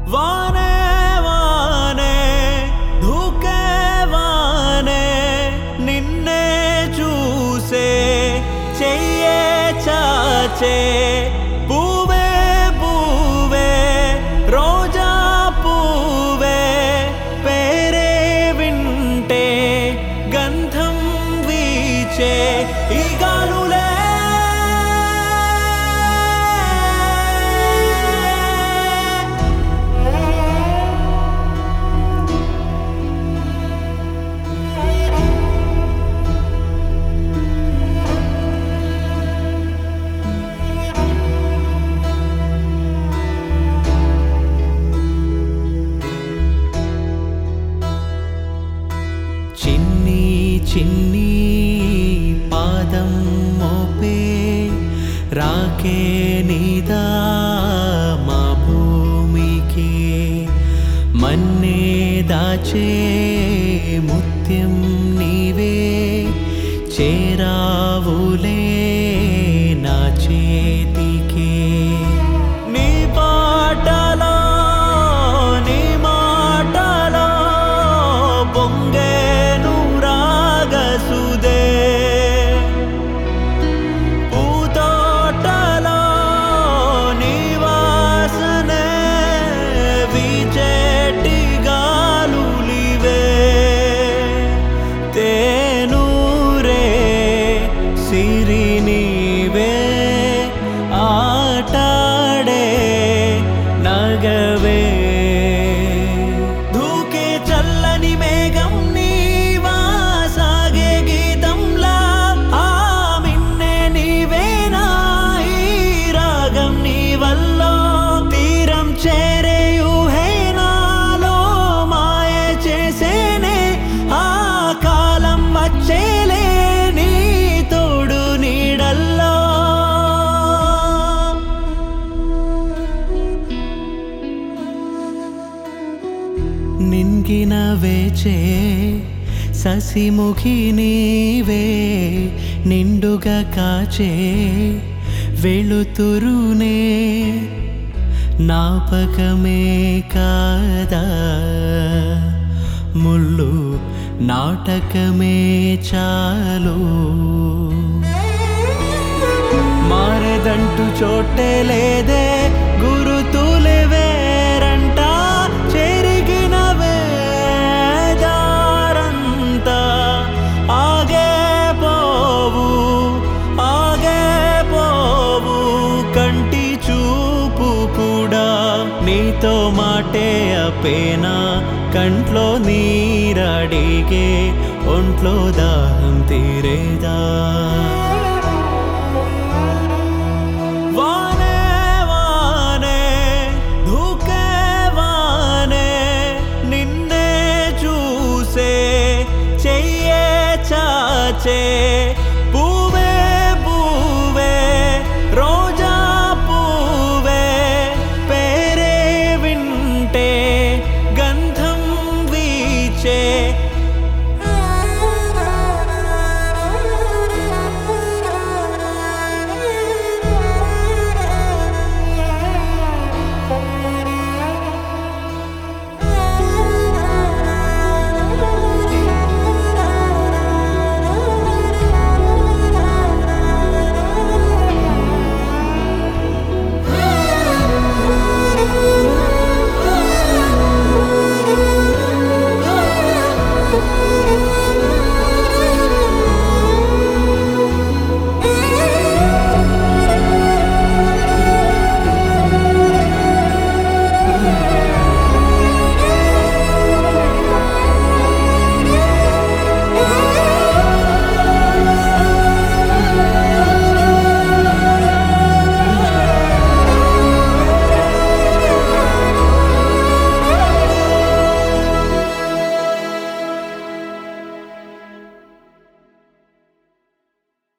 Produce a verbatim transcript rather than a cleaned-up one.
వానే వానే ధూకే వానే నిన్నే చూసే చెయ్యే చాచే పూవే పూవే రోజా పూవే పేరే వింటే గంధం వీచే ఈ గాలులే చిన్ని చిన్ని పాదం మోపే రాకే నీదా మా భూమికి మన్నే దాచే ముత్యం నీవే చేరావులే నా చేతికి నీ పాటలో నీ మాటలో పొంగే సిరి నీవే ఆటాడే నగవే ధూకే చల్లని మేఘం నీవా సాగే గీతంలా ఆ మిన్నే నీవేనా ఈ రాగం నీ వల్ల తీరం చేరే ఊహే నాలో మాయ చేసేనే ఆ కాలం వచ్చేలే నింగిన వేచే ససిముఖి నీవే నిండుగా కాచే వెలుతురునే నాపకమే కాదా ముళ్ళు నాటకమే చాలు మారేదంటూ చోటే లేదే గురుతులే వేరంట చెరిగిన వేదారంతా ఆగే పోవు ఆగే పోవు కంటి చూపు కూడా నీతో మాటే అపేనా కంట్లో నీరడిగే ఒంట్లో దాహం తీరేదా వానే వానే ధూకే వానే నిన్నే చూసే చెయ్యే చాచే